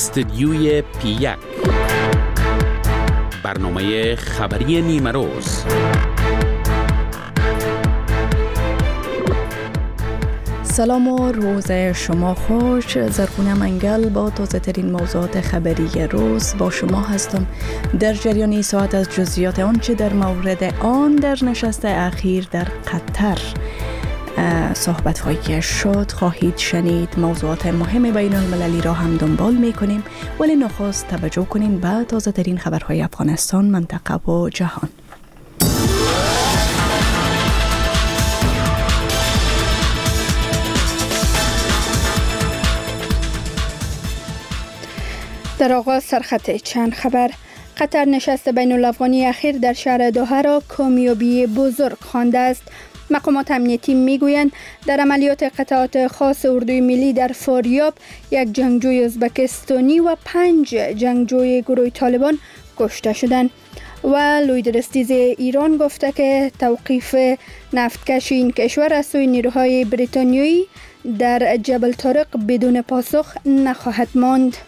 استدیوی پی1 برنامه خبری نیمه روز. سلام و روز شما خوش. زرخونه منگل با تازه ترین موضوعات خبری روز با شما هستم. در جریان ساعت از جزئیات آنچه در مورد آن در نشست اخیر در قطر صحبت هایی که شد خواهید شنید. موضوعات مهم بین المللی را هم دنبال میکنیم، ولی نخست توجه کنیم به تازه ترین خبرهای افغانستان، منطقه و جهان. در آغاز سرخط چند خبر. قطر نشست بین الافغانی اخیر در شهر دوحه را کامیابی بزرگ خوانده است. مقامات امنیتی میگویند در عملیات قطعات خاص اردوی ملی در فاریاب یک جنگجوی ازبکستانی و 5 جنگجوی گروه طالبان کشته شدند. و لویدرستیز ایران گفته که توقیف نفتکش این کشور از سوی نیروهای بریتانیایی در جبل طارق بدون پاسخ نخواهد ماند.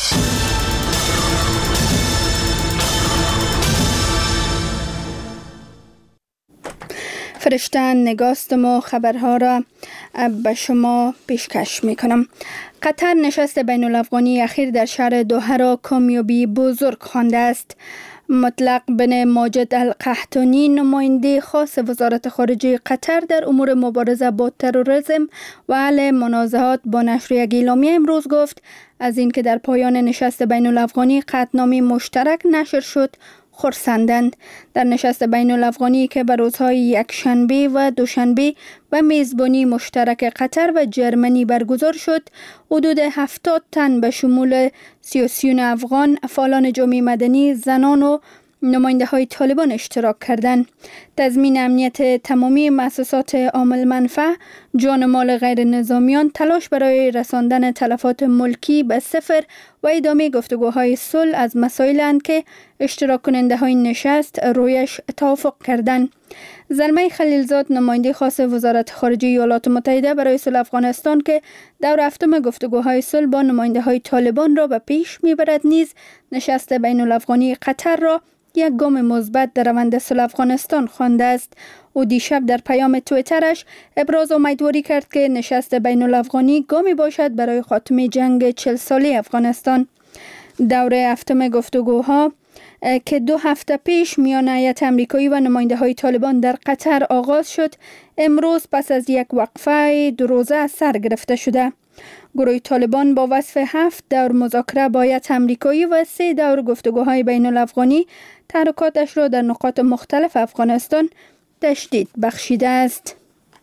فرشته نگاستم و خبرها را به شما پیشکش میکنم. قطر نشست بین الافغانی اخیر در شهر دوحه را کامیابی بزرگ خوانده است. مطلق بن ماجد القحطانی، نماینده خاص وزارت خارجه قطر در امور مبارزه با تروریسم و حل منازعات با نشر یک اعلامیه امروز گفت از اینکه در پایان نشست بین الافغانی قطعنامه مشترک نشر شد خرسندند. در نشست بین الافغانی که به روزهای یکشنبه و دوشنبه به میزبانی مشترک قطر و جرمنی برگزار شد، حدود 70 تن به شمول سیاسیون افغان، فعالان جامعه مدنی، زنان و نماینده های طالبان اشتراک کردند. تضمین امنیت تمامی مؤسسات عامل منفعه، جان مال غیر نظامیان، تلاش برای رساندن تلفات ملکی به صفر و ادامه گفتگوهای صلح از مسائلند که اشتراک کننده های نشست رویش توافق کردند. زلمه خلیلزاد، نماینده خاص وزارت خارجه ایالات متحده برای صلح افغانستان که دور هفتم گفتگوهای صلح با نماینده های طالبان را به پیش میبرد، نیز نشست بین الافغانی قطر را یک گام مثبت در روند صلح افغانستان خوانده است. او دیشب در پیام توییترش ابراز امیدواری کرد که نشست بین الافغانی گامی باشد برای خاتمه جنگ 40 ساله افغانستان. دوره هفتم گفتگوها که 2 هفته پیش میان هیئت آمریکایی و نماینده های طالبان در قطر آغاز شد، امروز پس از یک وقفه 2 روزه سر گرفته شده. گروه طالبان با وصف 7 دور مذاکره با هیئت آمریکایی و 3 دور گفتگوهای بین الافغانی تحرکاتش را در نقاط مختلف افغانستان تشدید بخشیده است.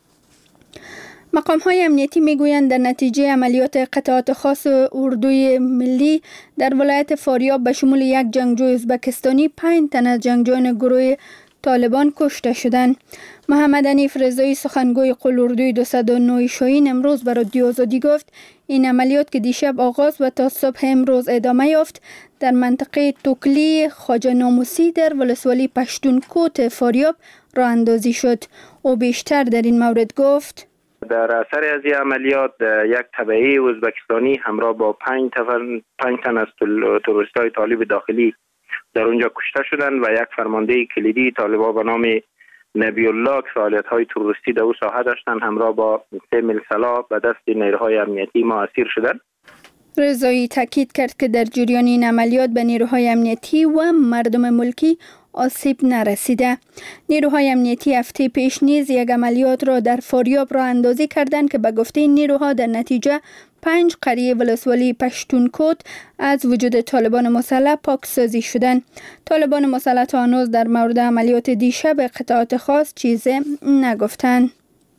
مقام‌های امنیتی میگویند در نتیجه عملیات قطعات خاص اردوی ملی در ولایت فاریاب به شمول یک جنگجوی ازبکستانی 5 تن از جنگجویان گروه طالبان کشته شدند. محمد حنیف رضایی، سخنگوی قول اردوی 209 شاهین، امروز به رادیو آزادی گفت این عملیات که دیشب آغاز و تا صبح امروز ادامه یافت در منطقه توکلی خواجه ناموسی در ولسوالی پشتونکوت فاریاب راه اندازی شد. او بیشتر در این مورد گفت در اثر از این عملیات یک تبعه ازبکستانی همراه با 5 تن از تروریست‌های طالب داخلی در اونجا کشته شدند و یک فرمانده کلیدی طالبان به نام نبی الله که فعالیت‌های تروریستی در او ساحه داشتند همراه با 3 میل سلاح به دست نیروهای امنیتی ما اسیر شدند. رضایی تاکید کرد که در جریان این عملیات به نیروهای امنیتی و مردم ملکی آسیب نرسیده. نیروهای امنیتی هفته پیش نیز یک عملیات را در فاریاب راه اندازی کردند که به گفته این نیروها در نتیجه 5 قریه ولسوالی پشتونکوت از وجود طالبان مسلح پاکسازی شدند. طالبان مسلح تا هنوز در مورد عملیات دیشب قطعات خاص چیزی نگفتند.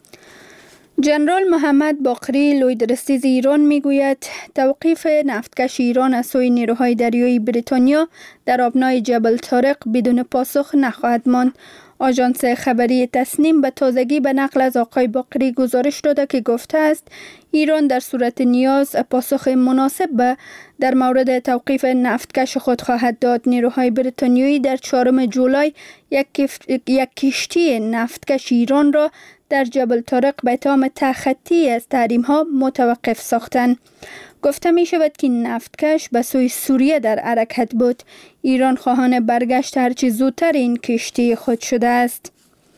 جنرال محمد باقری، لویدرستیز ایران، میگوید توقیف نفتکش ایران از سوی نیروهای دریایی بریتانیا در آبنای جبل طارق بدون پاسخ نخواهد ماند. آژانس خبری تسنیم به تازگی به نقل از آقای باقری گزارش داده که گفته است ایران در صورت نیاز پاسخ مناسب در مورد توقیف نفتکش خود خواهد داد. نیروهای بریتانیایی در 4 جولای یک کشتی نفتکش ایران را در جبل طارق به اتهام تخطی از تحریم‌ها متوقف ساختند. گفته می شود که نفتکش به سوی سوریه در حرکت بود. ایران خواهان برگشت هرچی زودتر این کشتی خود شده است.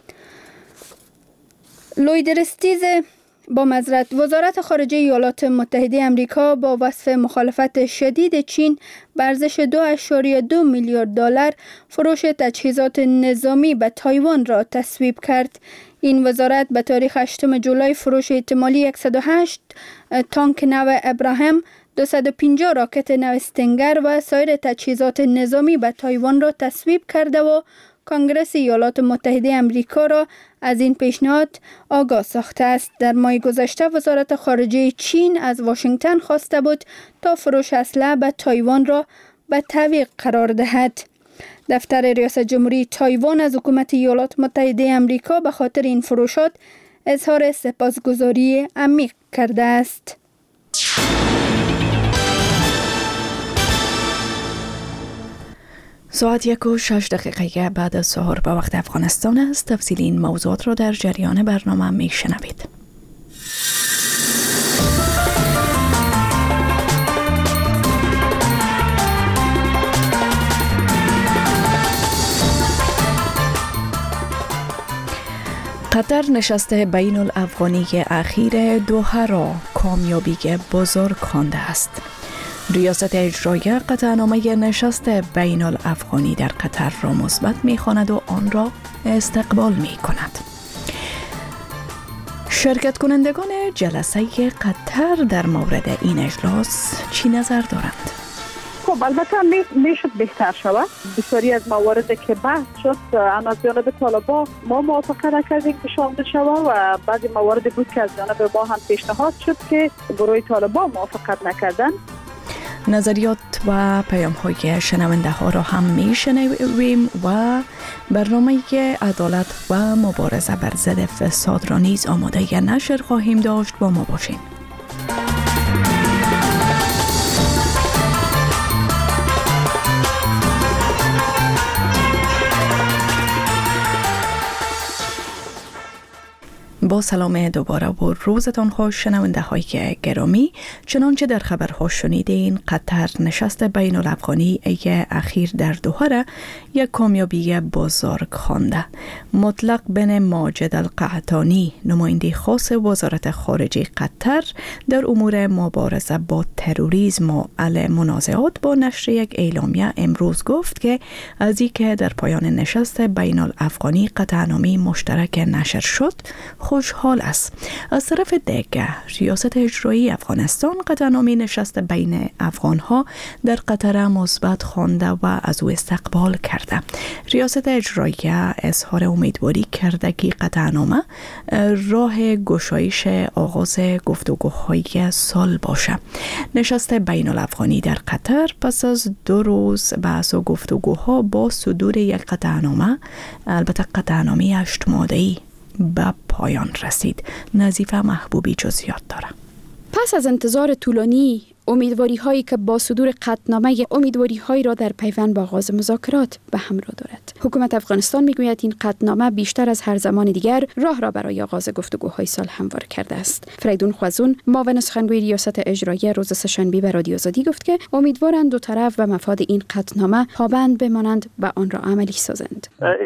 وزارت خارجه ایالات متحده آمریکا با وصف مخالفت شدید چین به ارزش 2.2 میلیارد دلار فروش تجهیزات نظامی به تایوان را تصویب کرد. این وزارت به تاریخ 8 جولای فروش احتمالی 108 تانک نو ابراهیم، 250 راکت نو استینگر و سایر تجهیزات نظامی به تایوان را تصویب کرده و کنگره ایالات متحده آمریکا را از این پیشنهاد آگاه ساخته است. در ماه گذشته وزارت خارجه چین از واشنگتن خواسته بود تا فروش اسلحه به تایوان را به تعویق قرار دهد. دفتر ریاست جمهوری تایوان از حکومت ایالات متحده آمریکا به خاطر این فروشات اظهار سپاسگزاری عمیق کرده است. ساعت 1:06 بعد از ظهر به وقت افغانستان است. تفصیل این موضوعات را در جریان برنامه می شنوید. قطر نشست بین الافغانی اخیر دوحه را کامیابی بزرگ خوانده است. ریاست اجرایی قطعنامه نشست بین الافغانی در قطر را مثبت می‌خواند و آن را استقبال می‌کند. شرکت کنندگان جلسه قطر در مورد این اجلاس چی نظر دارند؟ خب البته میشد بهتر شود. بسیاری از مواردی که بحث شد از جانب طالبان ما موافقه نکردیم که شامل شود و بعضی مواردی بود که از جانب ما هم پیشنهاد شد که گروه طالبان موافقت نکردند. نظریات و پیام های شنونده ها را هم می شنویم و برنامه عدالت و مبارزه بر ضد فساد را نیز آماده نشر خواهیم داشت. با ما باشین. با سلام دوباره و روزتان خوش شنونده های گرامی. چنانچه در خبرها شنیدین، قطر نشست بین الافغانی اخیر در دوحه را یک کامیابی بزرگ خوانده. مطلق بن ماجد القحطانی، نماینده خاص وزارت خارجه قطر در امور مبارزه با تروریسم و حل منازعات، با نشر یک اعلامیه امروز گفت که از اینکه در پایان نشست بین الافغانی قطعنامه مشترک نشر شد خوشحال است. از طرف دیگر ریاست اجرایی افغانستان قطعنامه نشست بین افغانها در قطر مثبت خوانده و از او استقبال کرده. ریاست اجرایی اظهار امیدواری کرده که قطعنامه راه گشایش آغاز گفتگوهای سال باشه. نشست بین الافغانی در قطر پس از 2 روز بحث و گفتگوها با صدور یک قطعنامه، البته قطعنامه 8 ماده‌ای، به پایان رسید. نظیفه محبوبی جزئیات داره. پس از انتظار طولانی، امیدواری هایی که با صدور قطعنامه امیدواری هایی را در پیوند با آغاز مذاکرات به همراه دارد. حکومت افغانستان میگوید این قطعنامه بیشتر از هر زمان دیگر راه را برای آغاز گفتگوهای سال هموار کرده است. فریدون خوازون، معاون سخنگوی ریاست اجرایی، روز سه‌شنبه به رادیو آزادی گفت که امیدوارند دو طرف و مفاد این قطعنامه پابند بمانند و آن را عملی سازند.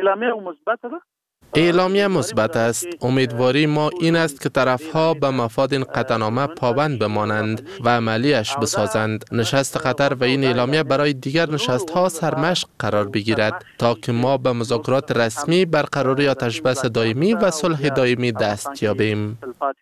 اعلامیه مثبت است. امیدواری ما این است که طرفها به مفاد این قطعنامه پابند بمانند و عملیش بسازند. نشست قطر و این اعلامیه برای دیگر نشست‌ها سرمشق قرار بگیرد تا که ما به مذاکرات رسمی، برقراری آتش‌بس دائمی و صلح دائمی دست یابیم.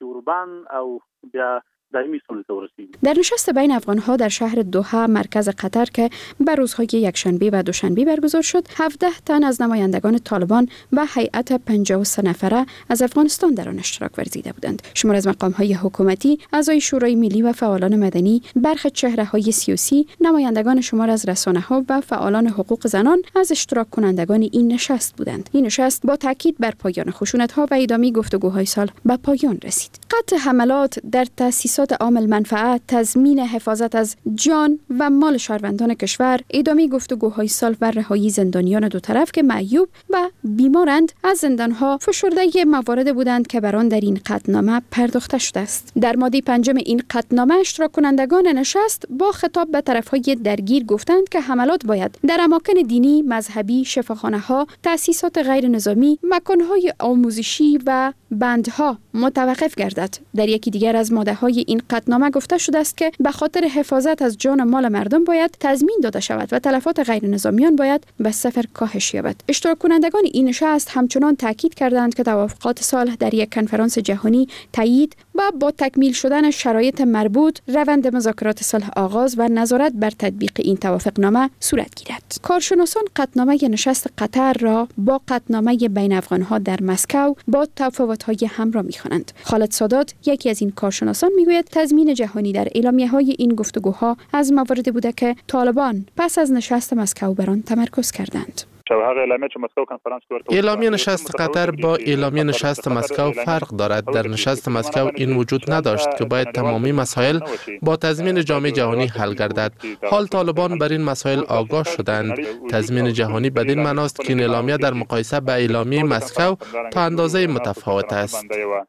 در نشست بین افغان‌ها در شهر دوحه مرکز قطر که بر روزهای یکشنبه و دوشنبه برگزار شد، 17 تن از نمایندگان طالبان و هیئت 53 نفره از افغانستان در آن اشتراک ورزیده بودند. شمار از مقام‌های حکومتی، اعضای شورای ملی و فعالان مدنی، برخی چهره‌های سیاسی، نمایندگان شمار از رسانه‌ها و فعالان حقوق زنان از اشتراک کنندگان این نشست بودند. این نشست با تاکید بر پایان خشونت‌ها و ادامه گفتگوهای سال به پایان رسید. قطع حملات در تأسیسات سیاست عام المنفعه، تضمین حفاظت از جان و مال شهروندان کشور، ادامه گفتگوهای صلح و رهایی زندانیان دو طرف که معیوب و بیمارند از زندانها فشرده موارد بودند که بر آن در این قطعنامه پرداخته شده است. در ماده 5 این قطعنامه اشتراک کنندگان نشست با خطاب به طرفهای درگیر گفتند که حملات باید در اماکن دینی، مذهبی، شفاخانه‌ها، تأسیسات غیر نظامی، مکان‌های آموزشی و بندها متوقف گردد. در یکی دیگر از ماده‌های این قطعنامه گفته شده است که به خاطر حفاظت از جان و مال مردم باید تضمین داده شود و تلفات غیر نظامیان باید به صفر کاهش یابد. اشتراک کنندگان این نشست همچنان تاکید کردند که توافقات صلح در یک کنفرانس جهانی تایید و با تکمیل شدن شرایط مربوط روند مذاکرات صلح آغاز و نظارت بر تطبیق این توافقنامه صورت گیرد. کارشناسان قطعنامه نشست قطر را با قطعنامه بین افغان‌ها در مسکو با تفاوت‌های همراه می‌خوانند. خالد سادات، یکی از این کارشناسان، میگوید تضمین جهانی در اعلامیه‌های این گفتگوها از مواردی بوده که طالبان پس از نشست مسکو بر آن تمرکز کردند. اعلامیه نشست قطر با اعلامیه نشست مسکو فرق دارد. در نشست مسکو این وجود نداشت که باید تمامی مسائل با تضمین جامعه جهانی حل گردد. حال طالبان بر این مسائل آگاه شدند. تضمین جهانی بدین معناست که این اعلامیه در مقایسه با اعلامیه مسکو تا اندازه متفاوت است.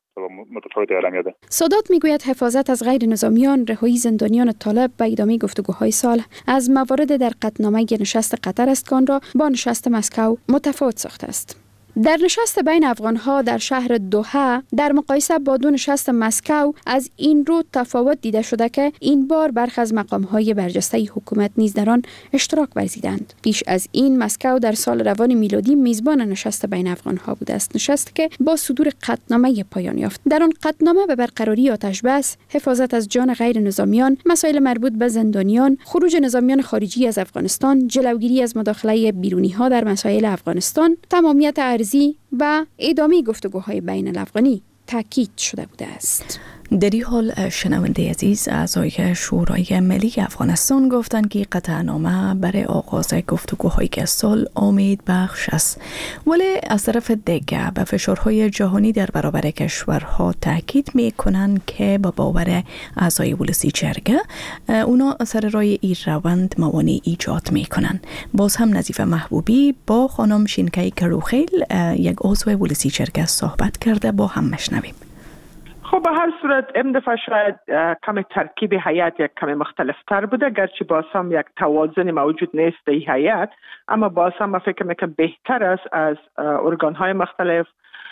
سادات میگوید حفاظت از غیر نظامیان، رهایی زندانیان طالب و ادامه گفتگوهای صلح از موارد در قطعنامه نشست قطر است که آن را با نشست مسکو متفاوت ساخته است. در نشست بین افغان‌ها در شهر دوحه در مقایسه با دو نشست مسکو از این رو تفاوت دیده شده که این بار برخی از مقام‌های برجسته حکومت نیز در آن اشتراک ورزیدند. پیش از این مسکو در سال روان میلادی میزبان نشست بین افغان‌ها بوده است، نشست که با صدور قطعنامه پایان یافت. در آن قطعنامه به برقراری آتش بس، حفاظت از جان غیر نظامیان، مسائل مربوط به زندانیان، خروج نظامیان خارجی از افغانستان، جلوگیری از مداخله بیرونی‌ها در مسائل افغانستان، تمامیت و ادامه گفتگوهای بین الافغانی تاکید شده بوده است. در این حال شنونده عزیز، اعضای شورای ملی افغانستان گفتند که قطعنامه برای آغاز گفتگوهای صلح امید بخش است، ولی از طرف دیگر به فشارهای جهانی در برابر کشورها تاکید میکنند که با باور اعضای ولسی جرگه اونا سر راه این روند موانع ایجاد میکنند. باز هم نظیفه محبوبی با خانم شینکای کروخیل، یک عضو ولسی جرگه، صحبت کرده، با هم مشنویم. خب به هر صورت این دفعه شاید کم ترکیب هیئت یک کم مختلف تر بوده، گرچه باز هم یک توازن موجود نیست در هیئت، اما باز هم من فکر میکنم بهتر است از ارگان های مختلف.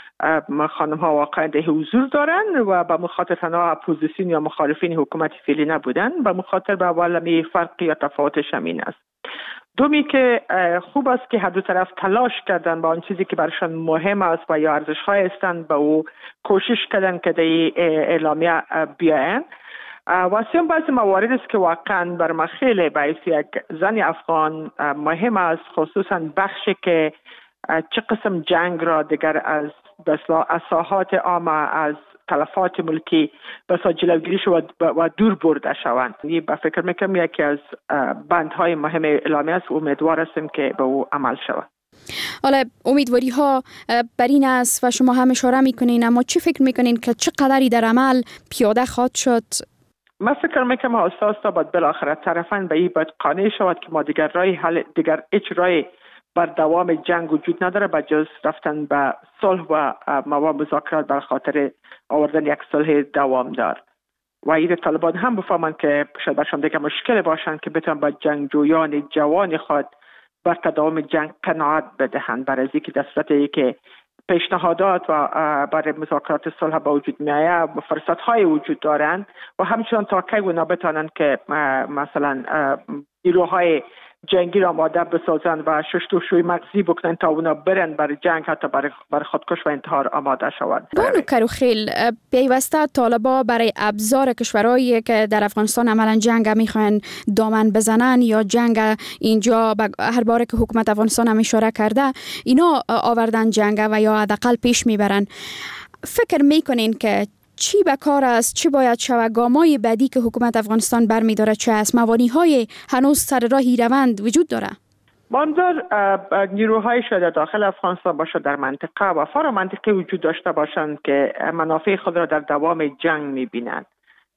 خانم ها واقعا ده حضور دارن و به مخاطر تنها اپوزیسیون یا مخالفین حکومت فعلی نبودن، به مخاطر به اول فرق یا تفاوتش همین است. دومی که خوب است که هر دو طرف تلاش کردن با آن چیزی که برشان مهم است و یا ارزش‌های هستند به او کوشش کردن که در اعلامیه بیاین. و سوم بعضی موارد است که واقعا بر من خیلی باعث یک زن افغان مهم است، خصوصا بخشی که چه قسم جنگ را دیگر از ساحات عامه، از تلفات ملکی بسا جلوگیری شود و دور برده شوند. به فکر میکنم یکی از بندهای مهم اعلامیه است، امیدوار هستیم که به او عمل شود. حالا امیدواری ها بر این است و شما هم اشاره میکنین، اما چی فکر میکنین که چقدری در عمل پیاده خواهد شد؟ من فکر میکنم اساس تا باید بالاخره طرفان به این باید قانع شود که ما دیگر هیچ راه بر دوام جنگ وجود نداره به جز رفتن به صلح و مذاکرات بر خاطر آوردن یک صلح دوامدار. و این طالبان هم بفهمند که شاید برشان دیگه مشکل باشند که بتوان با جنگجویان جوان خود بر تداوم جنگ قناعت بدهند، برای اینکه در صورتی که پیشنهادات و برای مذاکرات صلح به وجود میآید فرصت‌های وجود دارند و همچنان تا که اونا بتوانند که مثلا نیروهای جنگی را آماده بسازند و شستشوی مغزی بکنند تا اونا برن برای جنگ، حتی برای خودکش و انتحار آماده شوند. بانو کروخیل، پیوسته طالبا برای ابزار کشورهایی که در افغانستان عملا جنگ میخوان دامن بزنن یا جنگ اینجا هر باره که حکومت افغانستان هم اشاره کرده اینا آوردن جنگ و یا حداقل پیش میبرن. فکر میکنین که چی به کار است، چی باید شود، گامای بعدی که حکومت افغانستان برمی‌داره چه است؟ موانع‌های هنوز سر راهی روند وجود داره؟ منظور نیروهای شده داخل افغانستان باشه در منطقه و فارا منطقه وجود داشته باشند که منافع خود را در دوام جنگ می‌بینند.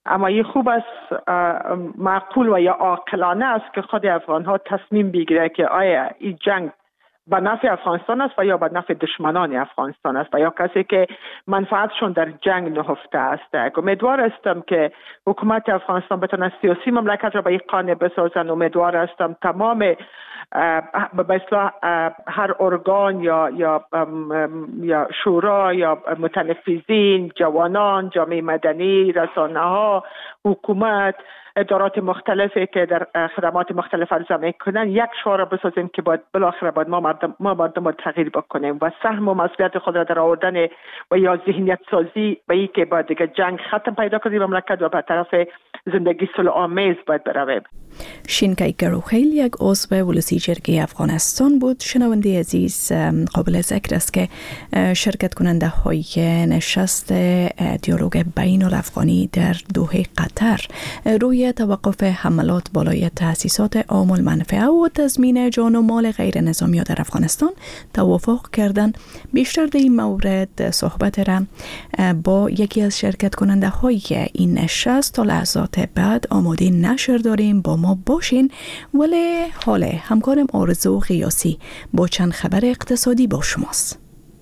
اما این خوب است، معقول و یا عاقلانه است که خود افغان ها تصمیم بگیره که آیا این جنگ به نفع افغانستان است و یا به نفع دشمنان افغانستان است و یا کسی که منفعتشون در جنگ نهفته است. امیدوار هستم که حکومت افغانستان بتونه سیاسی مملکت را به این قانع بسازن. امیدوار هستم تمام به اصطلاح هر ارگان یا شورا یا متنفذین، جوانان، جامعه مدنی، رسانه ها، حکومت، ادارات مختلفی که در خدمات مختلف عرضه میکنن یک شعار بسازیم که بالاخره باید ما مردم تغییر بکنیم و سهم و مسئولیت خود را در آوردن و یا ذهنیت سازی به این که باید دیگه جنگ ختم پیدا کنیم مملکت و به طرف زندگی صلح آمیز باید برویم. شینکای گروخیل یک عضو ولسی جرگه افغانستان بود. شنونده عزیز، قابل ذکر است که شرکت کننده های نشست دیالوگ بین الافغانی در دوحه قطر روی توقف حملات بالای تأسیسات عام المنفعه و تضمین جان و مال غیر نظامی در افغانستان توافق کردند. بیشتر در این مورد صحبت را با یکی از شرکت کننده های این نشست تا لحظات بعد آماده نشر داریم. با ما باشین. ولی حال همکارم آرزو قیاسی با چند خبر اقتصادی با شماست.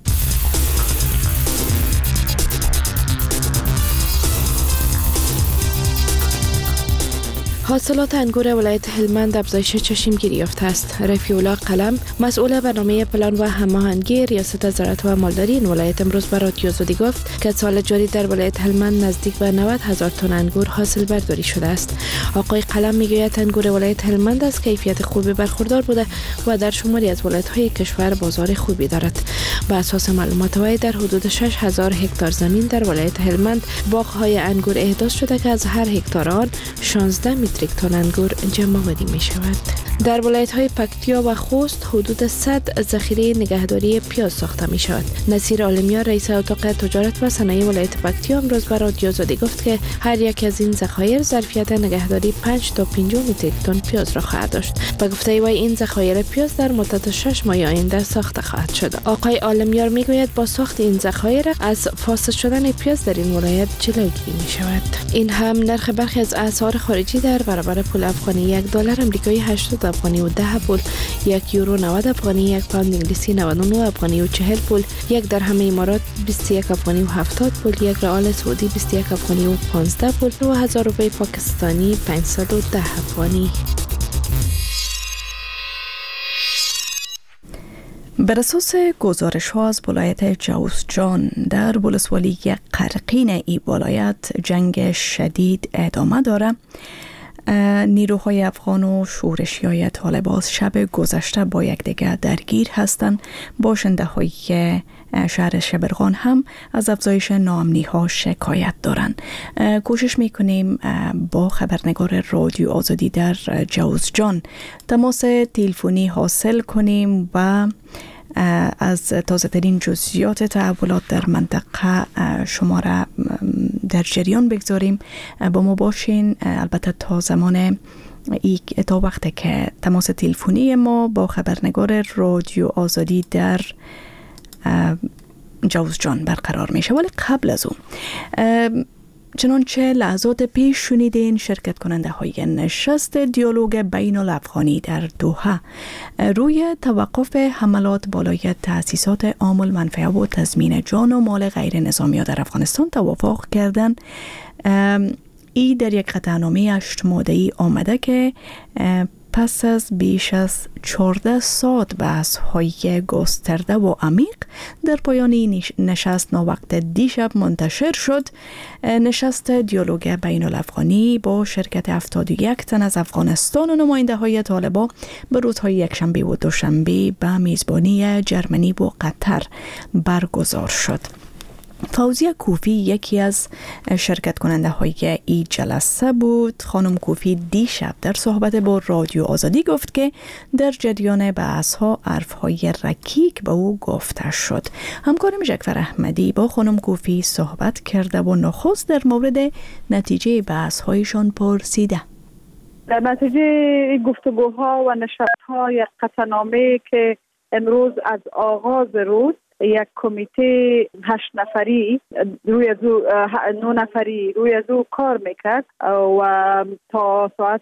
حاصلات انگور ولایت هلمند افزایش چشمگیری یافته است. رفیع الله قلم، مسئول برنامه پلان و هماهنگی ریاست زراعت و مالداری این ولایت، امروز به رادیو آزادی گفت که سال جاری در ولایت هلمند نزدیک به 90,000 تن انگور حاصل برداری شده است. آقای قلم میگوید انگور ولایت هلمند از کیفیت خوبی برخوردار بوده و در شماری از ولایت‌های کشور بازار خوبی دارد. بر اساس معلومات وی در حدود 6,000 هکتار زمین در ولایت هلمند باغ‌های انگور احداث شده که از هر هکتار آن 16 متریک تن انگور جمع آوری می شود. در ولایت‌های پکتیا و خوست حدود 100 ذخیره نگهداری پیاز ساخته می شود. نصیر عالمیان، رئیس اتاق تجارت و صنایع ولایت پکتیا، امروز به رادیو آزادی گفت که هر یک از این ذخایر ظرفیت نگهداری 5 تا 50 متریک تن پیاز را خواهد داشت. به گفته وی این ذخایر پیاز در مدت 6 ماه آینده ساخته خواهد شد. آقای عالمیان می گوید با ساخت این ذخایر از فاسد شدن پیاز در این ولایت جلوگیری می شود. این هم نرخ برخی از اسعار خارجی در برابر پول افغانی: $1 آمریکایی 80 افغانی و 10 پول، $1 یورو 90 افغانی، 1 پوند انگلیسی 99 افغانی و 40 پول، 1 درهم امارات 21 افغانی و 70 پول، 1 ریال سعودی 21 افغانی و 15 پول و 1000 روپیه پاکستانی 510 افغانی. بر اساس گزارش ها از ولایت جوزجان در ولسوالی قرقین ای ولایت جنگ شدید ادامه داره. نیروهای افغان و شورشیای طالبان شب گذشته با یکدیگر درگیر هستند. باشنده های شهر شبرغان هم از افزایش ناامنی ها شکایت دارند. کوشش میکنیم با خبرنگار رادیو آزادی در جوزجان تماس تلفنی حاصل کنیم و از تازه ترین جزئیات تحولات در منطقه شما را در جریان بگذاریم. با ما باشین. البته تا زمان تا وقتی که تماس تلفنی ما با خبرنگار رادیو آزادی در جوزجان برقرار میشه. ولی قبل از اون چنانچه لحظات پیش شنیدین، شرکت کننده های نشست دیالوگ بین الافغانی در دوحه روی توقف حملات بالای تأسیسات عام المنفعه و تضمین جان و مال غیر نظامی در افغانستان توافق کردند. ای در یک قطعنامه 8 ماده‌ای آمده که پس از بیش از 14 ساعت بحث های گسترده و عمیق در پایان نشست ناوقت دیشب منتشر شد. نشست دیالوگ بین الافغانی با شرکت 71 تن از افغانستان و نماینده های طالبان به روزهای یکشنبه و دوشنبه به میزبانی جرمنی و قطر برگزار شد. فوزیه کوفی یکی از شرکت کننده های این جلسه بود. خانم کوفی دیشب در صحبت با رادیو آزادی گفت که در جریان بحث ها حرف های رکیک به او گفته شد. همکارم جعفر احمدی با خانم کوفی صحبت کرده و نخست در مورد نتیجه بحث هایشان پرسیده. در نتیجه گفتگوها و نشست‌ها یک قطعنامه که امروز از آغاز روز یک کمیته 8 نفری روی از 9 نفری روی از کار میکرد و تا ساعت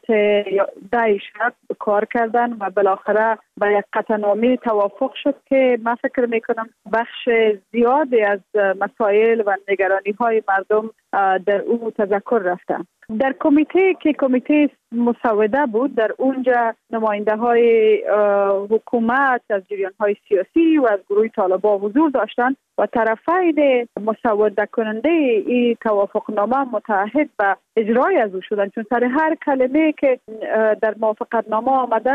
10 شب کار کردن و بالاخره با یک قطعنامه توافق شد که من فکر میکنم بخش زیادی از مسائل و نگرانی های مردم در او تذکر رفتن. در کمیته که کمیته مسوده بود، در اونجا نماینده های حکومت از جریان های سیاسی و از گروه طالبان حضور داشتند و طرفین مسوده کننده این توافقنامه متعهد به اجرای از او شدند، چون سر هر کلمه که در موافقتنامه آمده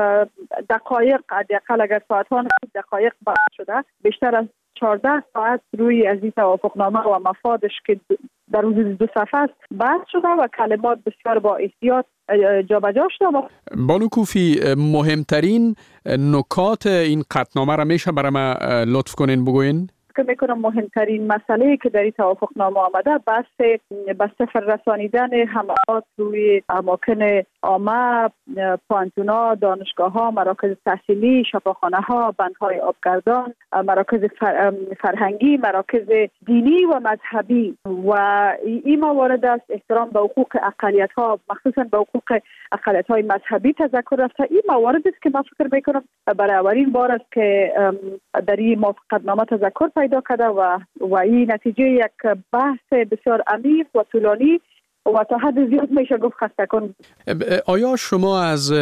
دقایق، حداقل اگر ساعت‌ها دقایق بحث شده، بیشتر از 14 ساعت روی از این توافقنامه و مفادش که در حدود 2 صفحه است بحث شده و کلمات بسیار با احتیاط جابجا شده. بانو کوفی، مهمترین نکات این قطعنامه را میشه برای ما لطف کنین بگوین؟ که میکنم مهمترین مسئله که در این توافقنامه آمده بحث به صفر رسانیدن حملات روی اماکن عامه، پانتونا، دانشگاه ها، مراکز تحصیلی، شفاخانه ها، بندهای آبگردان، مراکز فرهنگی، مراکز دینی و مذهبی و این موارد است. احترام به حقوق اقلیت ها، مخصوصا به حقوق اقلیت های مذهبی تذکر رفته. این موارد است که من فکر میکنم برای اولین بار است که در این موافقتنامه تذکر پیدا کرده و این نتیجه یک بحث بسیار عمیق و طولانی و تا حد زیاد میشه گفت خسته کن. آیا شما از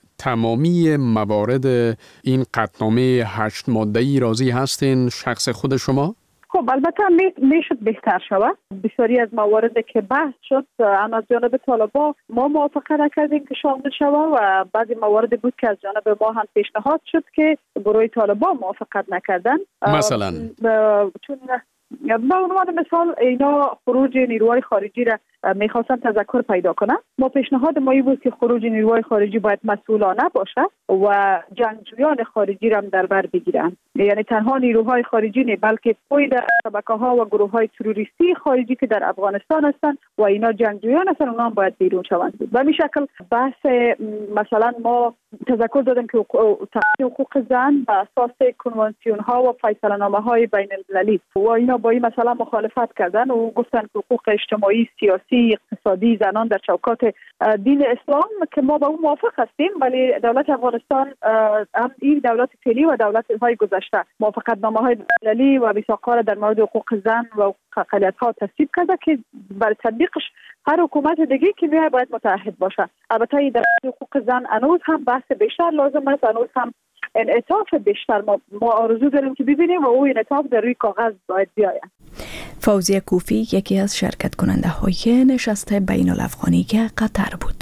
تمامی موارد این قطعنامه 8 ماده‌ای راضی هستین شخص خود شما؟ خب البته میشد بهتر شود. بسیاری از مواردی که بحث شد از جانب طالبان ما موافقه نکردیم که شامل شود و بعضی موارد بود که از جانب ما هم پیشنهاد شد که گروه طالبان موافقت نکردن. مثلا چون به عنوان مثال اینا خروج نیروهای خارجی را میخواستن تذکر پیدا کنن. ما پیشنهاد ما بود که خروج نیروهای خارجی باید مسئولانه باشه و جنگجویان خارجی را در بر بگیرن. یعنی تنها نیروهای خارجی نه، بلکه پای در شبکه‌ها و گروه‌های تروریستی خارجی که در افغانستان هستند و اینا جنگجویان هستند، اونها باید بیرون شوند. به همین شکل بحث مثلا ما تذکر دادیم که حقوق زن بر اساس کنوانسیون ها و فیصله‌نامه های بین المللی و اینا با این مثلا مخالفت کردن و گفتن که حقوق اجتماعی، سیاسی، اقتصادی زنان در چوکات دین اسلام که ما با اون موافق هستیم، ولی دولت افغانستان هم این دولت فعلی و دولت‌های گذشته موافقتنامه های مللی و میثاق‌ها در مورد حقوق زن و حقوق اقلیت‌ها تصویب کرده که برای تطبیقش هر حکومت دیگه که میاد باید متعهد باشه. البته در حقوق زن هنوز هم بحث بیشتر لازم است، هنوز هم انعطاف بیشتر ما آرزو داریم که ببینیم و اون انعطاف در روی کاغذ باید بیاید. فوزیه کوفی یکی از شرکت کننده های نشست بین الافغانی قطر بود.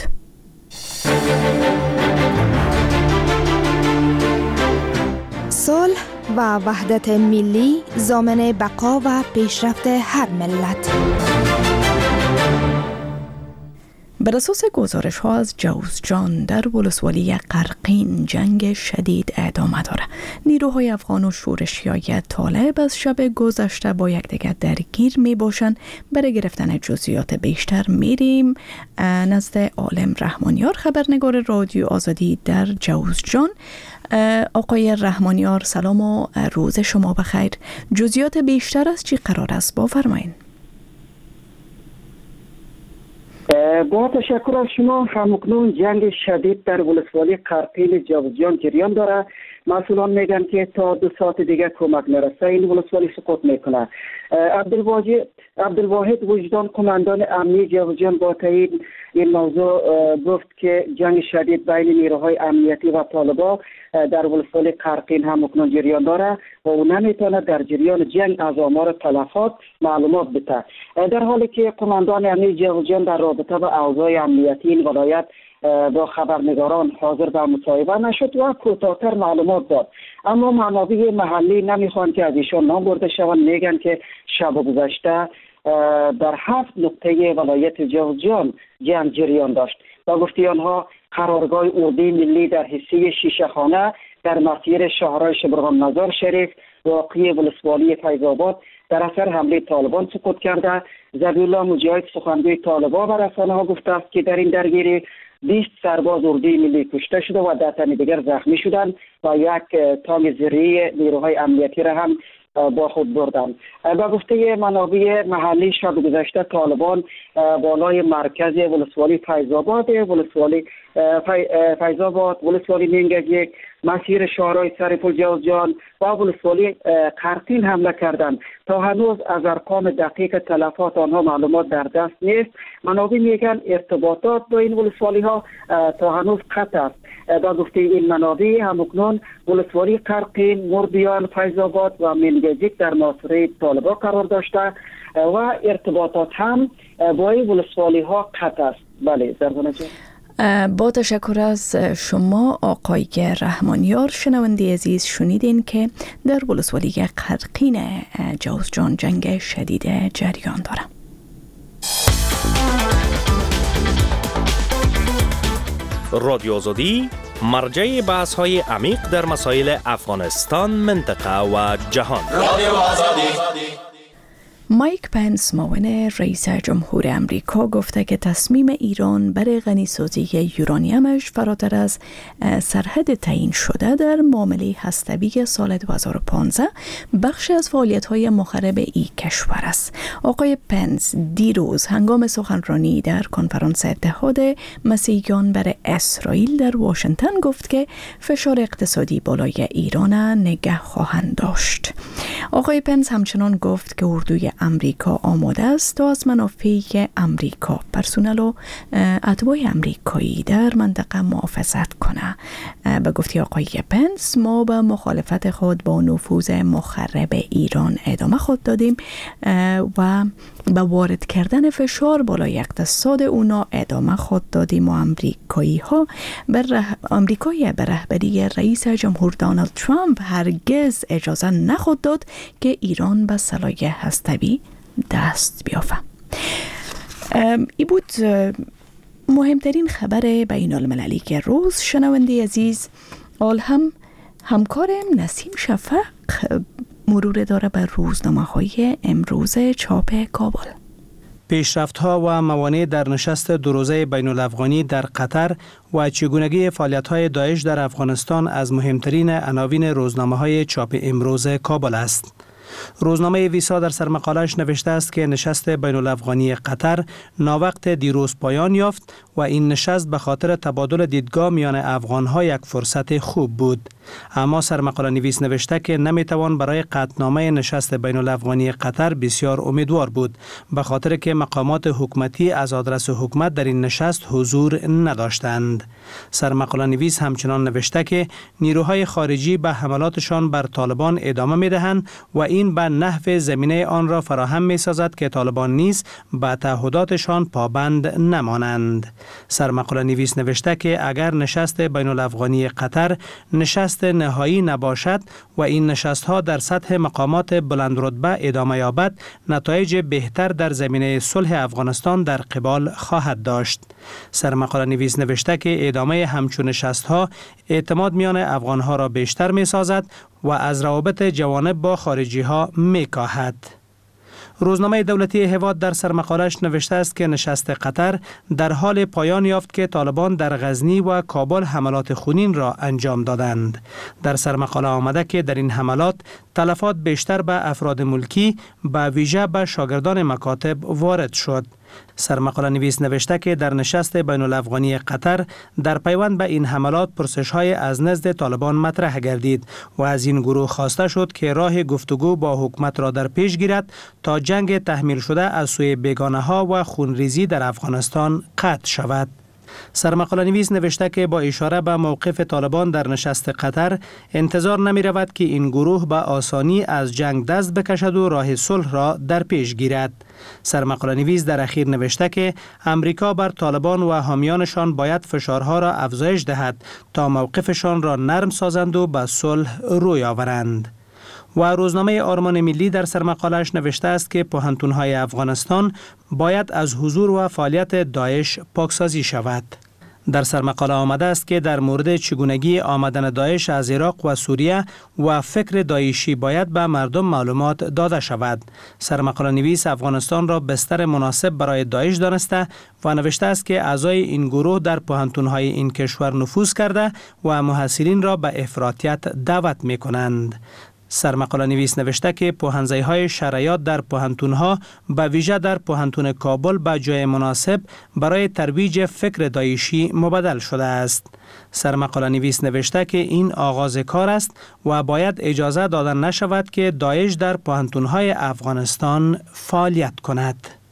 صلح و وحدت ملی ضامن بقا و پیشرفت هر ملت. بر اساس گزارش ها از جوزجان در ولسوالی قرقین جنگ شدید ادامه داره. نیروهای افغان و شورشیای طالب از شب گذشته با یکدیگر درگیر می باشن. برای گرفتن جزئیات بیشتر میریم نزد عالم رحمانیار، خبرنگار رادیو آزادی در جوزجان. آقای رحمانیار سلام و روز شما بخیر. جزئیات بیشتر از چی قرار است بفرمایید. با تشکر از شما. همکنون جنگ شدید در ولسوالی قرقین جوزجان جریان داره. مسئولان میگن که تا 2 ساعت دیگه کمک نرسه این ولسوالی سقوط میکنه. عبدالواحد وجدان قماندان امنی جوزجان با تایید این موضوع گفت که جنگ شدید بین نیروهای امنیتی و طالبان در ولسوالی قرقین همکنون جریان داره و او نمیتونه در جریان جنگ از آمار تلفات معلومات بده. در حالی که قماندان امنی جوزجان در رابطه با اوضاع امنیتی این ولایت با خبرنگاران حاضر به مصاحبه نشد و کوتاه‌تر معلومات داد، اما منابع محلی نمیخوان که از ایشان نام برده شوند. میگن که شب گذشته در 7 نقطه ولایت جوزجان جنگ جریان داشت. با گفته آنها قرارگاه اردوی ملی در حصه شیشه‌خانه در مسیر شهرهای شبرغان مزار شریف واقع ولسوالی فیض‌آباد در اثر حمله طالبان سقوط کرده. ذبیح‌الله مجاهد سخنگوی طالبان بر رسانه‌ها گفته است که در این درگیری 20 سرباز اردوی ملی کشته شده و 10 تن دیگر زخمی شدند و یک تانک زرهی نیروهای امنیتی را هم با خود بردند. به گفته منابع محلی شب گذشته طالبان بالای مرکز ولسوالی ولسوالی منگجیک، مسیر شهرهای سرپل جوزجان و ولسوالی قرقین حمله کردند. تا هنوز از ارقام دقیق تلفات آنها معلومات در دست نیست. منابع میگن ارتباطات با این ولسوالی ها تا هنوز قطع است. به گفته این منابع همکنون ولسوالی قرقین، مردیان، فیض‌آباد و منگجیک در محاصره طالبان قرار داشته و ارتباطات هم با این ولسوالی ها قطع است. بله زرگونه جان. با تشکر از شما آقای رحمانیار. شنونده عزیز شنیدین که در ولسوالی قرقین جوزجان جنگ شدید جریان داره. رادیو آزادی مرجع بحث های عمیق در مسائل افغانستان، منطقه و جهان. رادیو آزادی. مایک پنس معاون رئیس جمهور امریکا گفته که تصمیم ایران برای غنیسازی یورانیمش فراتر از سرحد تعیین شده در معامله هسته‌ای سال 2015 بخش از فعالیت‌های مخرب این کشور است. آقای پنس دیروز هنگام سخنرانی در کنفرانس اتحاد مسیحیان بر اسرائیل در واشنگتن گفت که فشار اقتصادی بالای ایران نگه خواهند داشت. آقای پنس همچنان گفت که اردوی امریکا آماده است تا از منافع امریکا، پرسنل و اتباع امریکایی در منطقه محافظت کنه. به گفته آقای پنس ما به مخالفت خود با نفوذ مخرب ایران ادامه خود دادیم و به وارد کردن فشار بالای اقتصاد اونا ادامه خود دادیم و امریکایی به رهبری رئیس جمهور دونالد ترامپ هرگز اجازه نخواهد داد که ایران به سلاح هسته‌ای دست بیافته. این بود مهمترین خبر بین المللی که روز. شنونده عزیز، آل همکارم نسیم شفق مرور داره بر روزنامه‌های امروز چاپ کابل. پیشرفت‌ها و موانع در نشست دو روزه بین الافغانی در قطر و چگونگی فعالیت‌های داعش در افغانستان از مهمترین عناوین روزنامه‌های چاپ امروز کابل است. روزنامه ویسا در سرمقاله‌اش نوشته است که نشست بین الافغانی قطر ناوقت دیروز پایان یافت و این نشست به خاطر تبادل دیدگاه میان افغان‌ها یک فرصت خوب بود. اما سرمقاله نویس نوشته که نمیتوان برای قطعنامه نشست بین الافغانی قطر بسیار امیدوار بود، به خاطر که مقامات حکومتی از آدرس حکومت در این نشست حضور نداشتند. سرمقاله نویس همچنان نوشته که نیروهای خارجی به حملاتشان بر طالبان ادامه میدهند و این به نحو زمینه آن را فراهم میسازد که طالبان نیز به تعهداتشان پابند نمانند. سرمقاله نویس نوشته که اگر نشست بین الافغانی قطر نشست نهایی نباشد و این نشست‌ها در سطح مقامات بلند رتبه ادامه یابد، نتایج بهتر در زمینه صلح افغانستان در قبال خواهد داشت. سرمقاله نویس نوشته که ادامه همچون نشست‌ها اعتماد میان افغان‌ها را بیشتر می‌سازد و از روابط جوانب با خارجی‌ها می‌کاهد. روزنامه دولتی هواد در سرمقاله‌اش نوشته است که نشست قطر در حال پایان یافت که طالبان در غزنی و کابل حملات خونین را انجام دادند. در سرمقاله آمده که در این حملات تلفات بیشتر به افراد ملکی، به ویژه به شاگردان مکاتب وارد شد. سرمقاله نویس نوشته که در نشست بین الافغانی قطر در پیوند به این حملات پرسش‌های از نزد طالبان مطرح گردید و از این گروه خواسته شد که راه گفتگو با حکومت را در پیش گیرد تا جنگ تحمیل شده از سوی بیگانه‌ها و خونریزی در افغانستان قطع شود. سرمقاله نویس نوشته که با اشاره به موقف طالبان در نشست قطر انتظار نمی رود که این گروه به آسانی از جنگ دست بکشد و راه صلح را در پیش گیرد. سرمقاله نویس در اخیر نوشته که امریکا بر طالبان و حامیانشان باید فشارها را افزایش دهد تا موقفشان را نرم سازند و به صلح روی آورند. و روزنامه آرمان ملی در سرمقاله‌اش نوشته است که پوهنتون‌های افغانستان باید از حضور و فعالیت داعش پاکسازی شود. در سرمقاله آمده است که در مورد چگونگی آمدن داعش از عراق و سوریه و فکر داعشی باید به مردم معلومات داده شود. سرمقاله نویس افغانستان را بستر مناسب برای داعش دانسته و نوشته است که اعضای این گروه در پوهنتون‌های این کشور نفوذ کرده و محصلین را به افراطیت دعوت می‌کنند. سرمقاله نویس نوشته که پوهنځی‌های شرعیات در پوهنتون‌ها به ویژه در پوهنتون کابل به جای مناسب برای ترویج فکر داعشی مبدل شده است. سرمقاله نویس نوشته که این آغاز کار است و باید اجازه داده نشود که داعش در پوهنتون‌های افغانستان فعالیت کند.